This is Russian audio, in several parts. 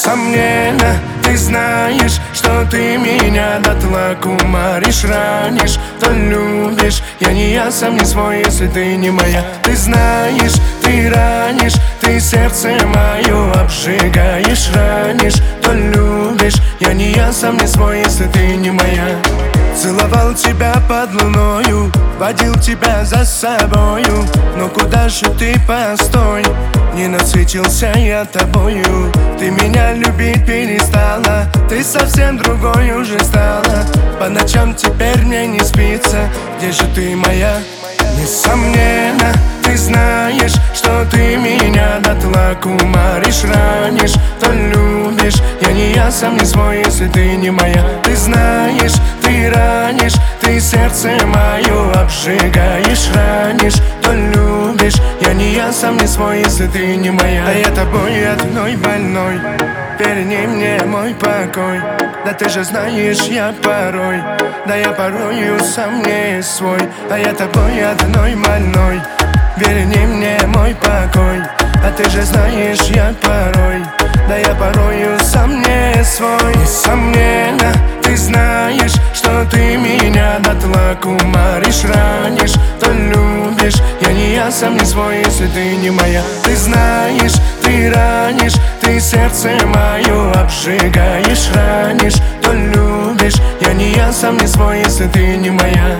Несомненно, ты знаешь, что ты меня дотла кумаришь, ранишь, то любишь. Я не я, сам не свой, если ты не моя. Ты знаешь, ты ранишь, ты сердце мое обжигаешь, ранишь, то любишь. Я не я, сам не свой, если ты не моя. Целовал тебя под луною, водил тебя за собою. Но куда же ты, постой, не насытился я тобою. Ты меня любить перестала, ты совсем другой уже стала. По ночам теперь мне не спится, где же ты моя? Несомненно, ты знаешь, что ты меня дотла кумаришь, ранишь, то любишь. Я не я, сам не свой, если ты не моя. Ты знаешь, ты ранишь, ты сердце мое обжигаешь, ранишь, то любишь. Я не я, сам не свой, если ты не моя. А я тобой одной больной, верни мне мой покой. Да ты же знаешь, я порой, да я порою сам не свой. А я тобой одной больной, верни мне мой покой. А ты же знаешь, я порой, да я порою сам не свой. Несомненно, ты знаешь, что ты меня дотла кумаришь, ранишь, то любишь. Я не я, сам не свой, если ты не моя. Ты знаешь, ты ранишь, ты сердце мое обжигаешь, ранишь, то любишь. Я не я, сам не свой, если ты не моя.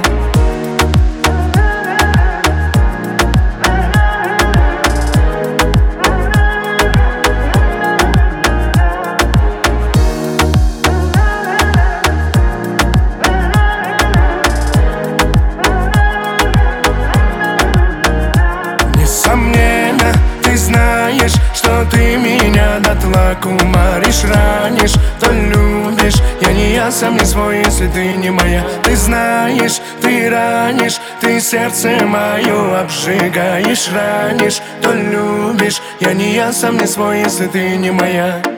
Несомненно, ты знаешь, что ты меня дотла кумаришь, ранишь, то любишь. Я не я, сам не свой, если ты не моя. Ты знаешь, ты ранишь, ты сердце мое обжигаешь, ранишь, то любишь. Я не я, сам не свой, если ты не моя.